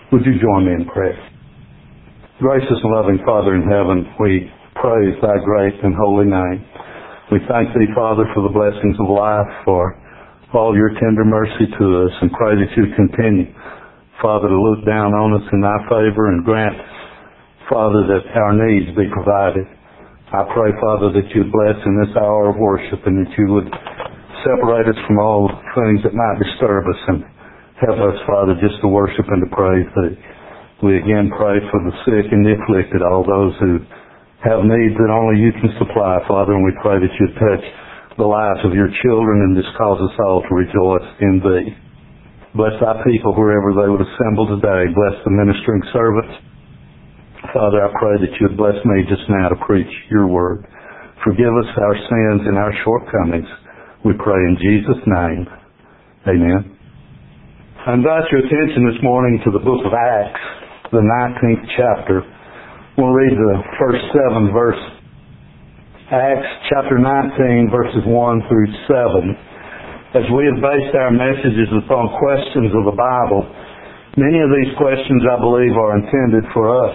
Would you join me in prayer? Gracious and loving Father in heaven, we praise thy great and holy name. We thank thee, Father, for the blessings of life, for all your tender mercy to us, and pray that you continue, Father, to look down on us in thy favor and grant, Father, that our needs be provided. I pray, Father, that you would bless in this hour of worship and that you would separate us from all things that might disturb us and help us, Father, just to worship and to praise thee. We again pray for the sick and the afflicted, all those who have needs that only you can supply, Father, and we pray that you touch the lives of your children and just cause us all to rejoice in thee. Bless thy people wherever they would assemble today. Bless the ministering servants. Father, I pray that you would bless me just now to preach your word. Forgive us our sins and our shortcomings. We pray in Jesus' name. Amen. I invite your attention this morning to the book of Acts, the 19th chapter. We'll read the first 7 verses. Acts chapter 19, verses 1 through 7. As we have based our messages upon questions of the Bible, many of these questions, I believe, are intended for us.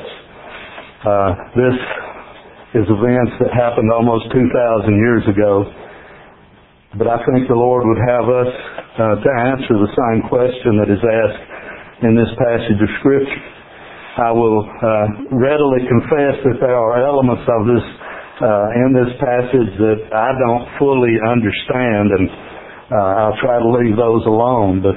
This is events that happened almost 2,000 years ago. But I think the Lord would have us to answer the same question that is asked in this passage of Scripture. I will readily confess that there are elements of this in this passage that I don't fully understand, and I'll try to leave those alone. But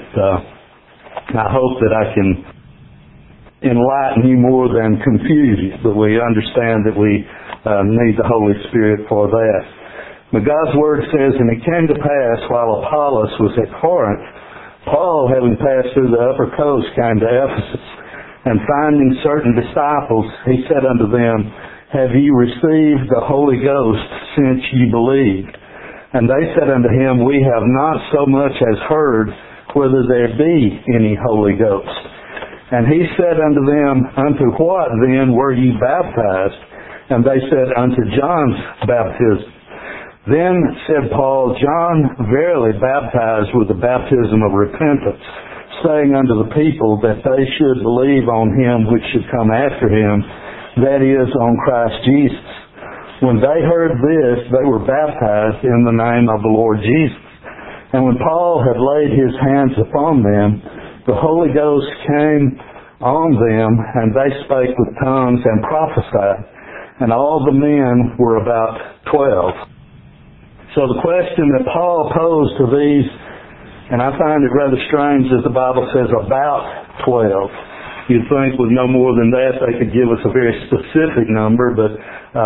I hope that I can enlighten you more than confuse you. But we understand that we need the Holy Spirit for that. But God's Word says, "And it came to pass, while Apollos was at Corinth, Paul, having passed through the upper coast, came to Ephesus. And finding certain disciples, he said unto them, Have ye received the Holy Ghost since ye believed? And they said unto him, We have not so much as heard whether there be any Holy Ghost. And he said unto them, Unto what then were ye baptized? And they said, Unto John's baptism. Then said Paul, John verily baptized with the baptism of repentance, saying unto the people that they should believe on him which should come after him, that is, on Christ Jesus. When they heard this, they were baptized in the name of the Lord Jesus. And when Paul had laid his hands upon them, the Holy Ghost came on them, and they spake with tongues and prophesied. And all the men were about 12. So the question that Paul posed to these, and I find it rather strange that the Bible says about 12. You'd think with no more than that they could give us a very specific number, but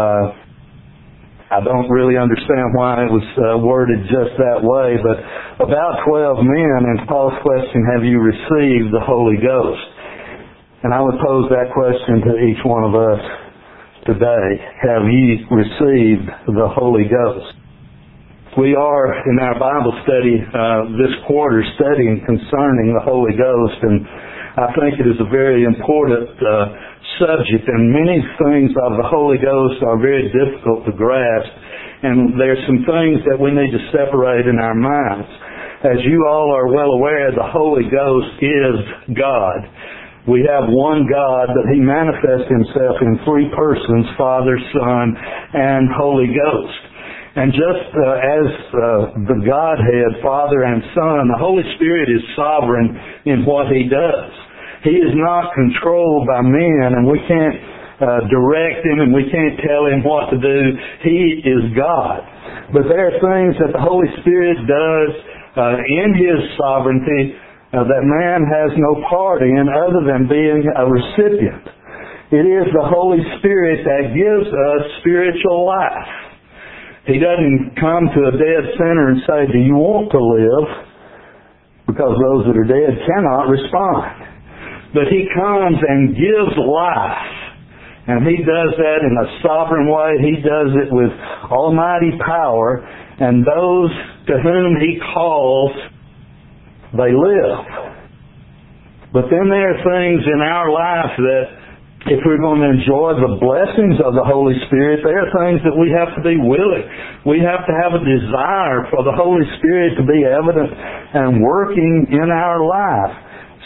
I don't really understand why it was worded just that way. But about 12 men, and Paul's question, have you received the Holy Ghost? And I would pose that question to each one of us today. Have ye received the Holy Ghost? We are, in our Bible study this quarter, studying concerning the Holy Ghost, and I think it is a very important subject, and many things of the Holy Ghost are very difficult to grasp, and there's some things that we need to separate in our minds. As you all are well aware, the Holy Ghost is God. We have one God, but He manifests Himself in 3 persons, Father, Son, and Holy Ghost. And just as the Godhead, Father and Son, the Holy Spirit is sovereign in what He does. He is not controlled by men, and we can't direct Him, and we can't tell Him what to do. He is God. But there are things that the Holy Spirit does in His sovereignty that man has no part in other than being a recipient. It is the Holy Spirit that gives us spiritual life. He doesn't come to a dead sinner and say, do you want to live? Because those that are dead cannot respond. But He comes and gives life. And He does that in a sovereign way. He does it with almighty power. And those to whom He calls, they live. But then there are things in our life that if we're going to enjoy the blessings of the Holy Spirit, there are things that we have to be willing. We have to have a desire for the Holy Spirit to be evident and working in our life.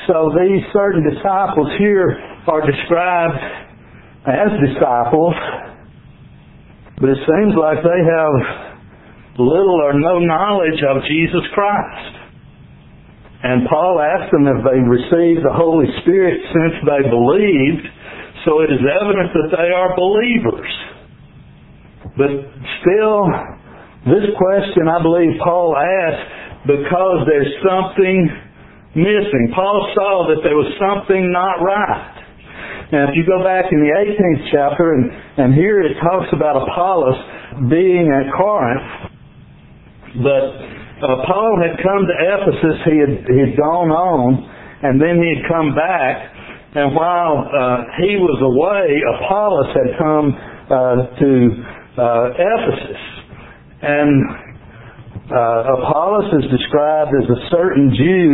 So these certain disciples here are described as disciples, but it seems like they have little or no knowledge of Jesus Christ. And Paul asked them if they received the Holy Spirit since they believed, so it is evident that they are believers. But still, this question I believe Paul asked because there's something missing. Paul saw that there was something not right. Now, if you go back in the 18th chapter, and here it talks about Apollos being at Corinth, but Paul had come to Ephesus, he had gone on, and then he had come back, and while he was away, Apollos had come to Ephesus. And Apollos is described as a certain Jew,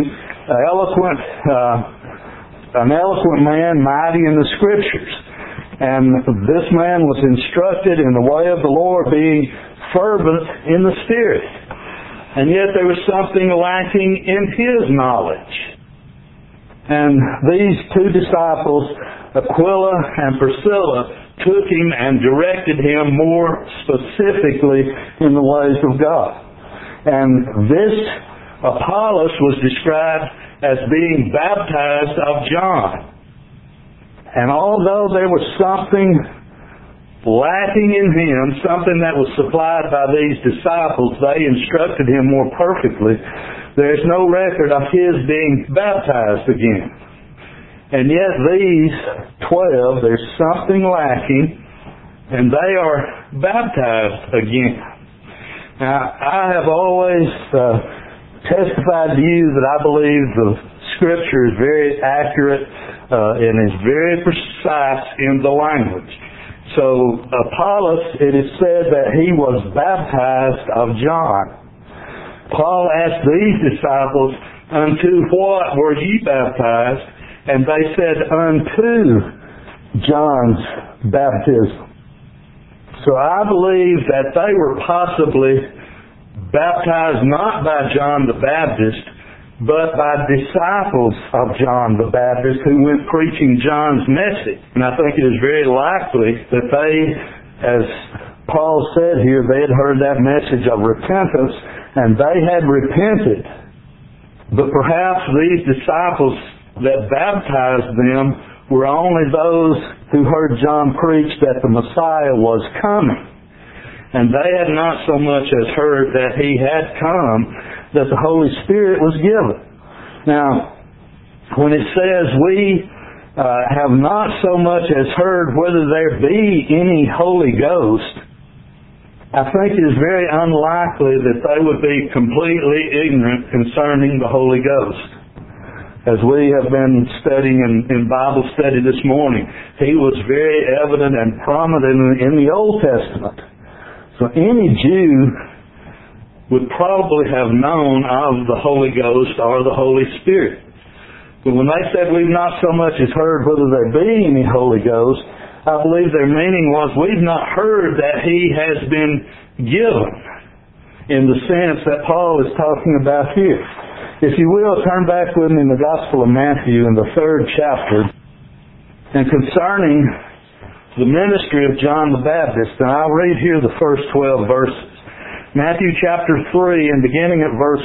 an eloquent man, mighty in the Scriptures. And this man was instructed in the way of the Lord, being fervent in the Spirit. And yet there was something lacking in his knowledge. And these two disciples, Aquila and Priscilla, took him and directed him more specifically in the ways of God. And this Apollos was described as being baptized of John. And although there was something lacking in him, something that was supplied by these disciples, they instructed him more perfectly. There's no record of his being baptized again. And yet these 12, there's something lacking, and they are baptized again. Now, I have always testified to you that I believe the Scripture is very accurate and is very precise in the language. So Apollos, it is said that he was baptized of John. Paul asked these disciples, "Unto what were ye baptized?" And they said, "Unto John's baptism." So I believe that they were possibly baptized not by John the Baptist, but by disciples of John the Baptist who went preaching John's message. And I think it is very likely that they, as Paul said here, they had heard that message of repentance and they had repented. But perhaps these disciples that baptized them were only those who heard John preach that the Messiah was coming. And they had not so much as heard that he had come, that the Holy Spirit was given. Now, when it says we have not so much as heard whether there be any Holy Ghost, I think it is very unlikely that they would be completely ignorant concerning the Holy Ghost. As we have been studying in Bible study this morning, he was very evident and prominent in the Old Testament. So any Jew would probably have known of the Holy Ghost or the Holy Spirit. But when they said we've not so much as heard whether there be any Holy Ghost, I believe their meaning was we've not heard that he has been given in the sense that Paul is talking about here. If you will, turn back with me in the Gospel of Matthew in the 3rd chapter. And concerning the ministry of John the Baptist, and I'll read here the first 12 verses. Matthew chapter 3 and beginning at verse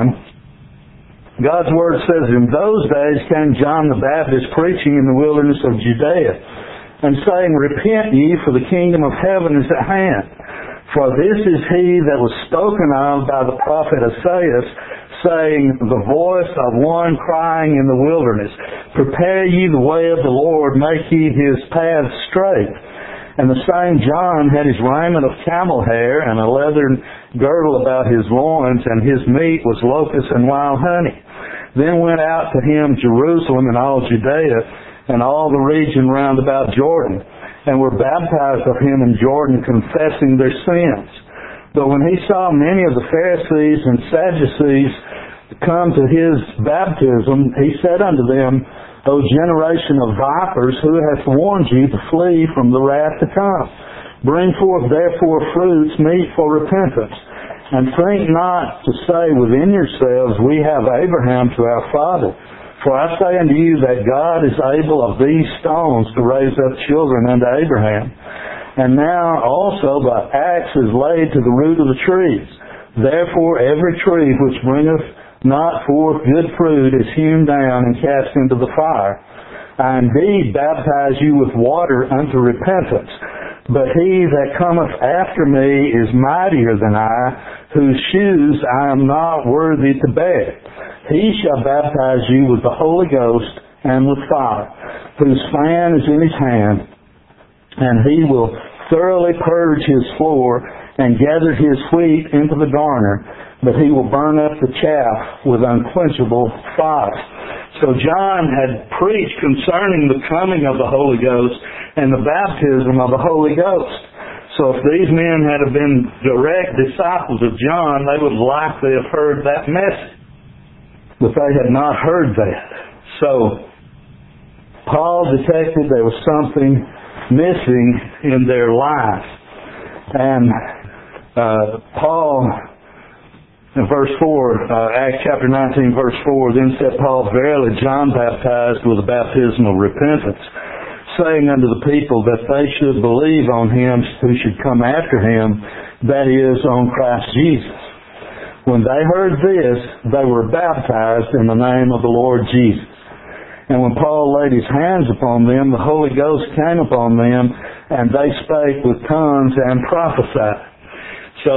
1, God's Word says, "In those days came John the Baptist preaching in the wilderness of Judea, and saying, Repent ye, for the kingdom of heaven is at hand. For this is he that was spoken of by the prophet Isaiah, saying, The voice of one crying in the wilderness, Prepare ye the way of the Lord, make ye his paths straight. And the same John had his raiment of camel hair, and a leathern girdle about his loins, and his meat was locusts and wild honey. Then went out to him Jerusalem and all Judea, and all the region round about Jordan, and were baptized of him in Jordan, confessing their sins. But when he saw many of the Pharisees and Sadducees come to his baptism, he said unto them, O generation of vipers, who hath warned you to flee from the wrath to come? Bring forth therefore fruits meet for repentance. And think not to say within yourselves, We have Abraham to our father. For I say unto you that God is able of these stones to raise up children unto Abraham. And now also the axe is laid to the root of the trees. Therefore every tree which bringeth not forth good fruit is hewn down and cast into the fire. I indeed baptize you with water unto repentance. But he that cometh after me is mightier than I, whose shoes I am not worthy to bear. He shall baptize you with the Holy Ghost and with fire, whose fan is in his hand, and he will thoroughly purge his floor and gather his wheat into the garner, but he will burn up the chaff with unquenchable fire. So John had preached concerning the coming of the Holy Ghost and the baptism of the Holy Ghost. So if these men had been direct disciples of John, they would likely have heard that message. But they had not heard that. So Paul detected there was something missing in their life. And Paul, in verse 4, Acts chapter 19, verse 4, then said Paul, Verily John baptized with a baptism of repentance, saying unto the people that they should believe on him who should come after him, that is, on Christ Jesus. When they heard this, they were baptized in the name of the Lord Jesus. And when Paul laid his hands upon them, the Holy Ghost came upon them, and they spake with tongues and prophesied. So,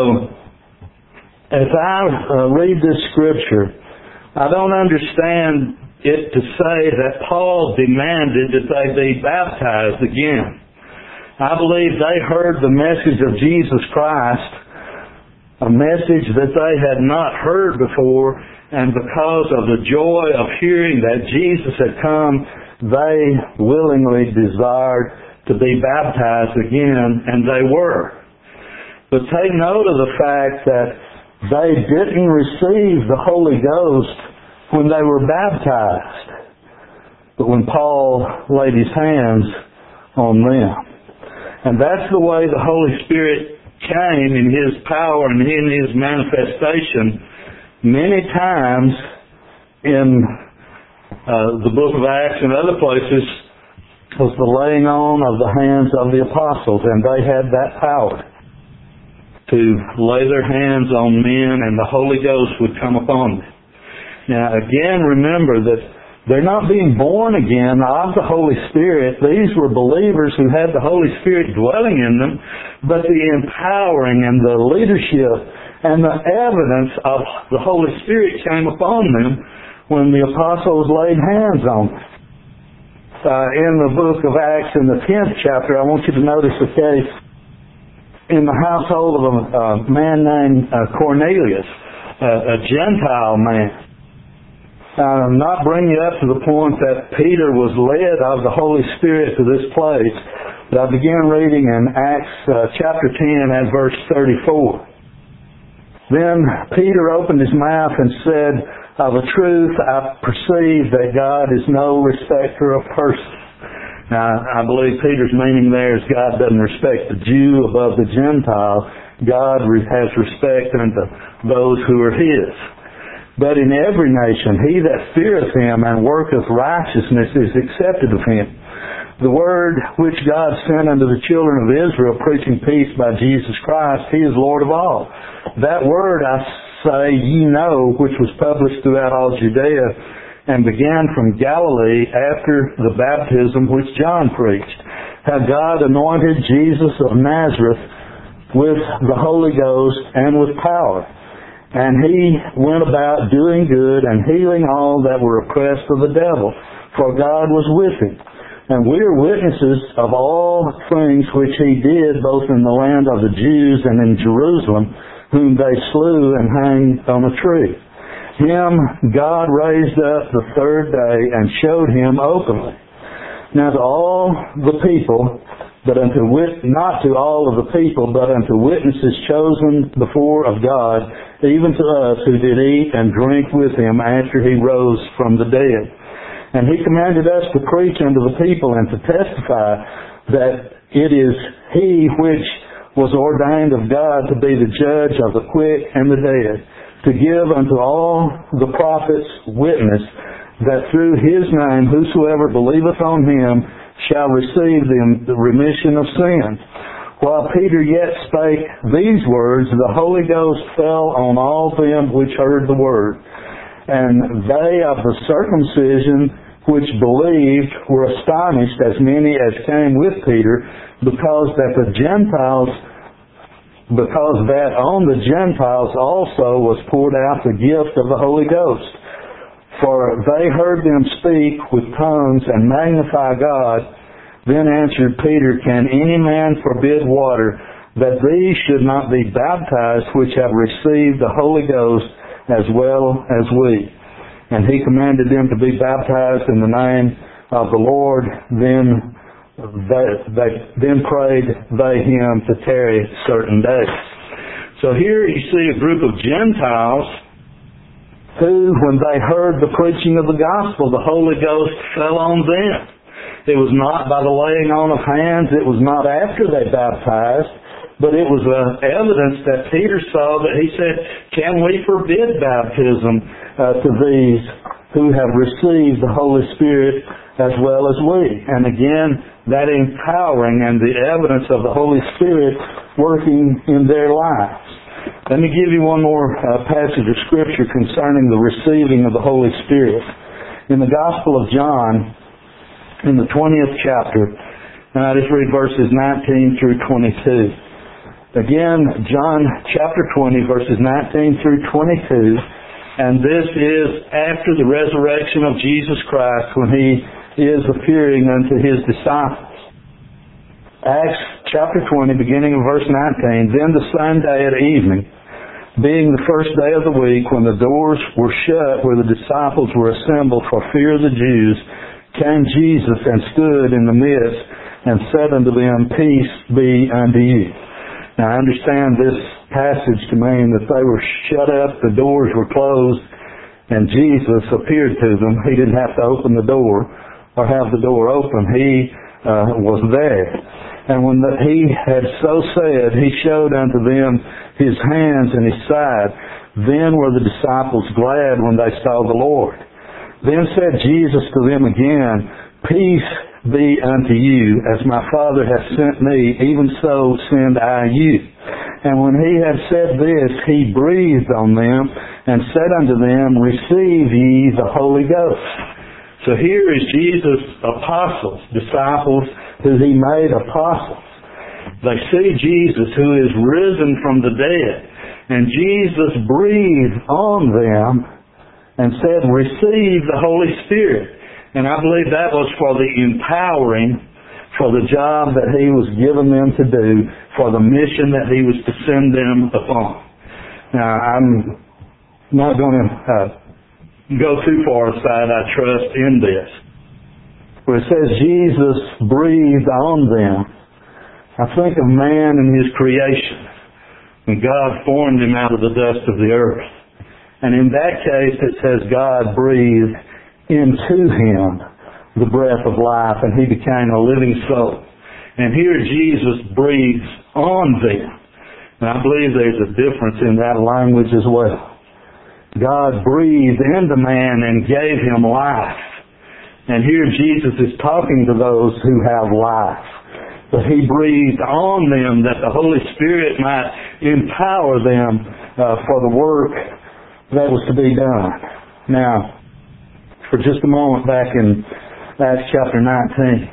as I read this scripture, I don't understand it to say that Paul demanded that they be baptized again. I believe they heard the message of Jesus Christ, a message that they had not heard before, and because of the joy of hearing that Jesus had come, they willingly desired to be baptized again, and they were. But take note of the fact that they didn't receive the Holy Ghost when they were baptized, but when Paul laid his hands on them. And that's the way the Holy Spirit came in His power and in His manifestation many times in the book of Acts and other places was the laying on of the hands of the apostles, and they had that power to lay their hands on men and the Holy Ghost would come upon them. Now again, remember that they're not being born again of the Holy Spirit. These were believers who had the Holy Spirit dwelling in them, but the empowering and the leadership and the evidence of the Holy Spirit came upon them when the apostles laid hands on them. In the book of Acts, in the 10th chapter, I want you to notice the case in the household of a man named Cornelius, a Gentile man. I'm not bringing you up to the point that Peter was led of the Holy Spirit to this place, but I began reading in Acts chapter 10 and verse 34. Then Peter opened his mouth and said, Of a truth I perceive that God is no respecter of persons. Now, I believe Peter's meaning there is God doesn't respect the Jew above the Gentile. God has respect unto those who are His. But in every nation, he that feareth Him and worketh righteousness is accepted of Him. The word which God sent unto the children of Israel, preaching peace by Jesus Christ, He is Lord of all. That word, I say, ye know, which was published throughout all Judea, and began from Galilee after the baptism which John preached, how God anointed Jesus of Nazareth with the Holy Ghost and with power. And He went about doing good and healing all that were oppressed of the devil, for God was with Him. And we are witnesses of all things which He did, both in the land of the Jews and in Jerusalem, whom they slew and hanged on a tree. Him God raised up the third day and showed Him openly. Now to all the people, but not to all of the people, but unto witnesses chosen before of God, even to us who did eat and drink with Him after He rose from the dead. And He commanded us to preach unto the people and to testify that it is He which was ordained of God to be the judge of the quick and the dead, to give unto all the prophets witness that through His name whosoever believeth on Him shall receive the remission of sins. While Peter yet spake these words, the Holy Ghost fell on all them which heard the word. And they of the circumcision which believed were astonished, as many as came with Peter, because that on the Gentiles also was poured out the gift of the Holy Ghost. For they heard them speak with tongues and magnify God. Then answered Peter, Can any man forbid water, that these should not be baptized which have received the Holy Ghost as well as we? And he commanded them to be baptized in the name of the Lord. Then prayed they him to tarry certain days. So here you see a group of Gentiles who, when they heard the preaching of the gospel, the Holy Ghost fell on them. It was not by the laying on of hands. It was not after they baptized. But it was evidence that Peter saw that he said, Can we forbid baptism to these who have received the Holy Spirit as well as we? And again, that empowering and the evidence of the Holy Spirit working in their lives. Let me give you one more passage of Scripture concerning the receiving of the Holy Spirit. In the Gospel of John, in the 20th chapter, and I just read verses 19 through 22. Again, John chapter 20, verses 19 through 22, and this is after the resurrection of Jesus Christ when He is appearing unto His disciples. Acts chapter 20, beginning of verse 19, Then the same day at evening, being the first day of the week, when the doors were shut where the disciples were assembled for fear of the Jews, came Jesus and stood in the midst and said unto them, Peace be unto you. Now, I understand this passage to mean that they were shut up, the doors were closed, and Jesus appeared to them. He didn't have to open the door or have the door open. He was there. And when He had so said, He showed unto them His hands and His side. Then were the disciples glad when they saw the Lord. Then said Jesus to them again, Peace be unto you, as my Father hath sent me, even so send I you. And when He had said this, He breathed on them, and said unto them, Receive ye the Holy Ghost. So here is Jesus' apostles, disciples who He made apostles. They see Jesus who is risen from the dead, and Jesus breathed on them and said, Receive the Holy Spirit. And I believe that was for the empowering, for the job that He was giving them to do, for the mission that He was to send them upon. Now, I'm not going to go too far aside, I trust, in this. Where it says Jesus breathed on them, I think of man and his creation, when God formed him out of the dust of the earth. And in that case, it says God breathed into him the breath of life, and he became a living soul. And here Jesus breathes on them. And I believe there's a difference in that language as well. God breathed into man and gave him life. And here Jesus is talking to those who have life. But He breathed on them that the Holy Spirit might empower them for the work that was to be done. Now, for just a moment back in Acts chapter 19,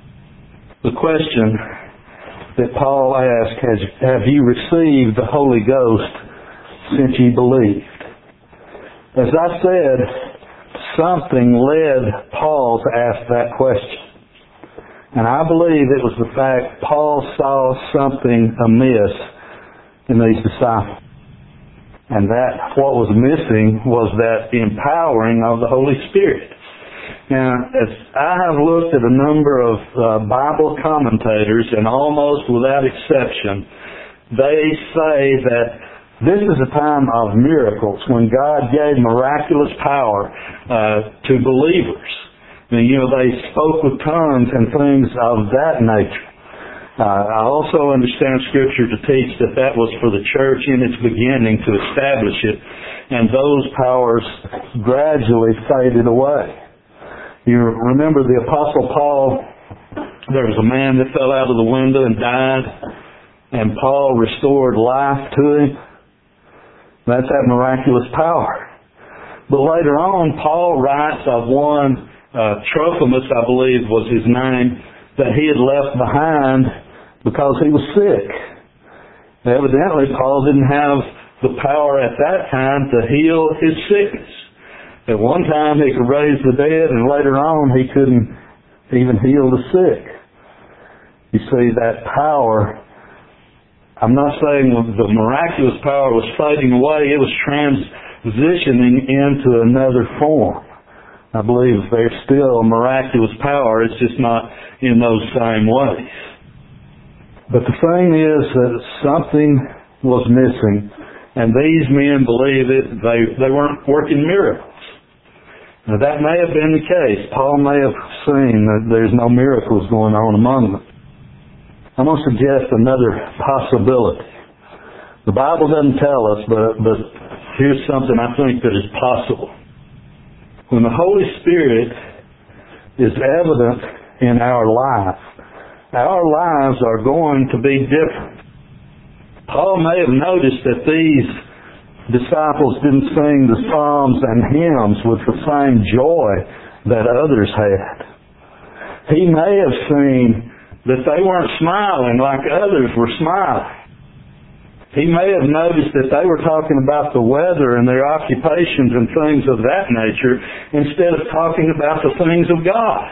the question that Paul asked, have you received the Holy Ghost since ye believed? As I said, something led Paul to ask that question. And I believe it was the fact Paul saw something amiss in these disciples. And that what was missing was that empowering of the Holy Spirit. Now, as I have looked at a number of Bible commentators, and almost without exception, they say that this is a time of miracles, when God gave miraculous power to believers. And, they spoke with tongues and things of that nature. I also understand Scripture to teach that was for the church in its beginning to establish it, and those powers gradually faded away. You remember the Apostle Paul, there was a man that fell out of the window and died, and Paul restored life to him. That's that miraculous power. But later on, Paul writes of one, Trophimus, I believe was his name, that he had left behind because he was sick. Evidently, Paul didn't have the power at that time to heal his sickness. At one time, he could raise the dead, and later on, he couldn't even heal the sick. You see, that power, I'm not saying the miraculous power was fading away, it was transitioning into another form. I believe there's still a miraculous power, it's just not in those same ways. But the thing is that something was missing, and these men believed it, they weren't working miracles. Now that may have been the case. Paul may have seen that there's no miracles going on among them. I'm going to suggest another possibility. The Bible doesn't tell us, but here's something I think that is possible. When the Holy Spirit is evident in our life, our lives are going to be different. Paul may have noticed that these disciples didn't sing the psalms and hymns with the same joy that others had. He may have seen that they weren't smiling like others were smiling. He may have noticed that they were talking about the weather and their occupations and things of that nature instead of talking about the things of God.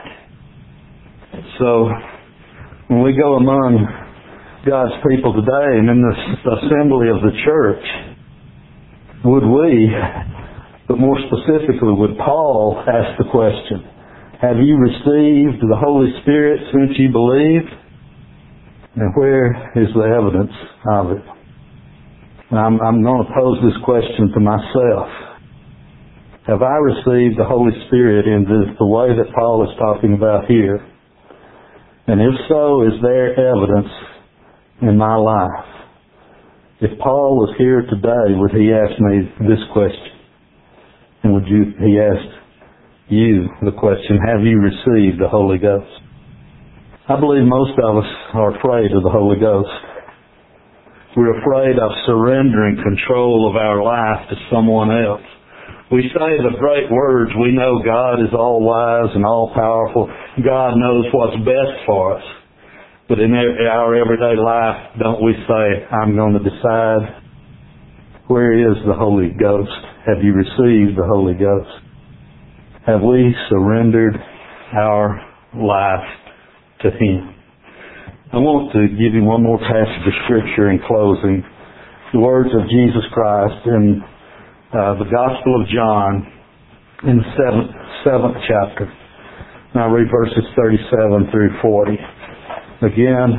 So, when we go among God's people today and in the assembly of the church, would we, but more specifically, would Paul ask the question, have you received the Holy Spirit since you believed? And where is the evidence of it? I'm going to pose this question to myself. Have I received the Holy Spirit in the way that Paul is talking about here? And if so, is there evidence in my life? If Paul was here today, would he ask me this question? And would he ask you the question, have you received the Holy Ghost? I believe most of us are afraid of the Holy Ghost. We're afraid of surrendering control of our life to someone else. We say the great words, we know God is all wise and all powerful. God knows what's best for us. But in our everyday life, don't we say, I'm going to decide? Where is the Holy Ghost? Have you received the Holy Ghost? Have we surrendered our life to Him? I want to give you one more passage of Scripture in closing. The words of Jesus Christ in the Gospel of John in the seventh chapter. Now read verses 37 through 40. Again,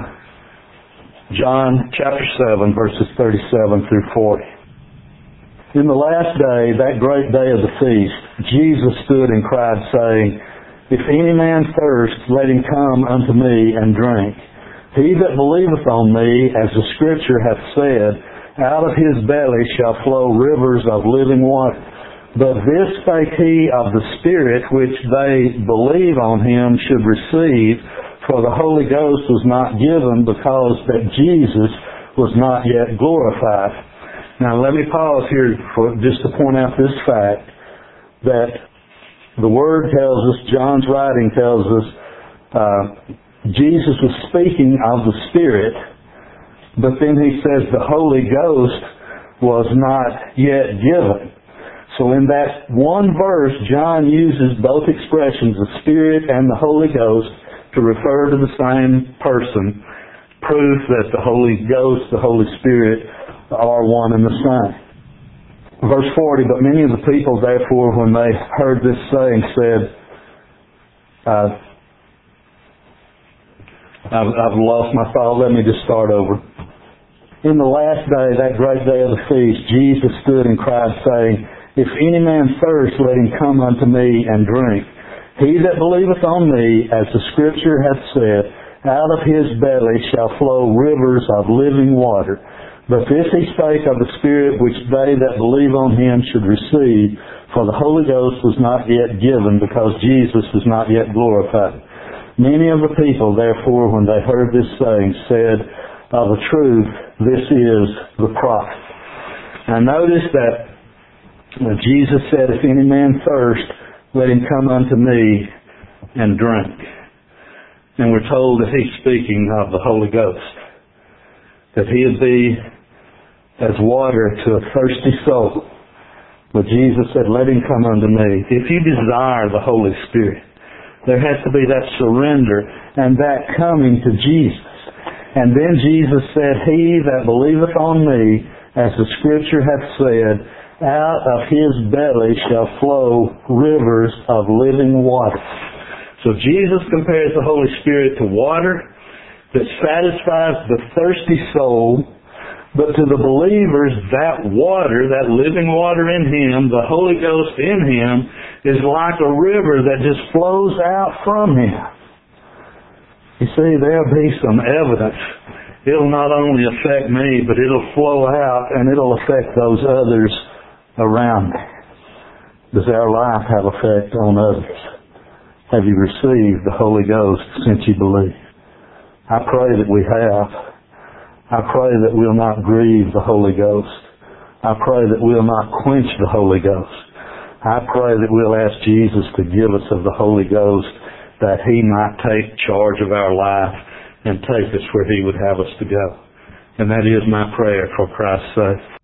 John chapter 7, verses 37 through 40. In the last day, that great day of the feast, Jesus stood and cried, saying, If any man thirst, let him come unto me and drink. He that believeth on me, as the Scripture hath said, out of his belly shall flow rivers of living water. But this spake he of the Spirit which they believe on him should receive, for the Holy Ghost was not given because that Jesus was not yet glorified. Now let me pause here just to point out this fact, that the Word tells us, John's writing tells us, Jesus was speaking of the Spirit, but then he says the Holy Ghost was not yet given. So in that one verse, John uses both expressions, the Spirit and the Holy Ghost, to refer to the same person, proof that the Holy Ghost, the Holy Spirit, are one and the same. Verse 40, but many of the people, therefore, when they heard this saying, said, I've lost my thought, let me just start over. In the last day, that great day of the feast, Jesus stood and cried, saying, If any man thirst, let him come unto me and drink. He that believeth on me, as the Scripture hath said, out of his belly shall flow rivers of living water. But this he spake of the Spirit which they that believe on him should receive, for the Holy Ghost was not yet given, because Jesus was not yet glorified. Many of the people, therefore, when they heard this saying, said, of a truth, this is the prophet. And notice that Jesus said, if any man thirst, let him come unto me and drink. And we're told that he's speaking of the Holy Ghost, that he'll be as water to a thirsty soul. But Jesus said, let him come unto me. If you desire the Holy Spirit, there has to be that surrender and that coming to Jesus. And then Jesus said, he that believeth on me, as the Scripture hath said, out of his belly shall flow rivers of living water. So Jesus compares the Holy Spirit to water that satisfies the thirsty soul. But to the believers, that water, that living water in him, the Holy Ghost in him, is like a river that just flows out from him. You see, there'll be some evidence. It'll not only affect me, but it'll flow out and it'll affect those others around me. Does our life have effect on others? Have you received the Holy Ghost since you believe? I pray that we have. I pray that we'll not grieve the Holy Ghost. I pray that we'll not quench the Holy Ghost. I pray that we'll ask Jesus to give us of the Holy Ghost, that he might take charge of our life and take us where he would have us to go. And that is my prayer for Christ's sake.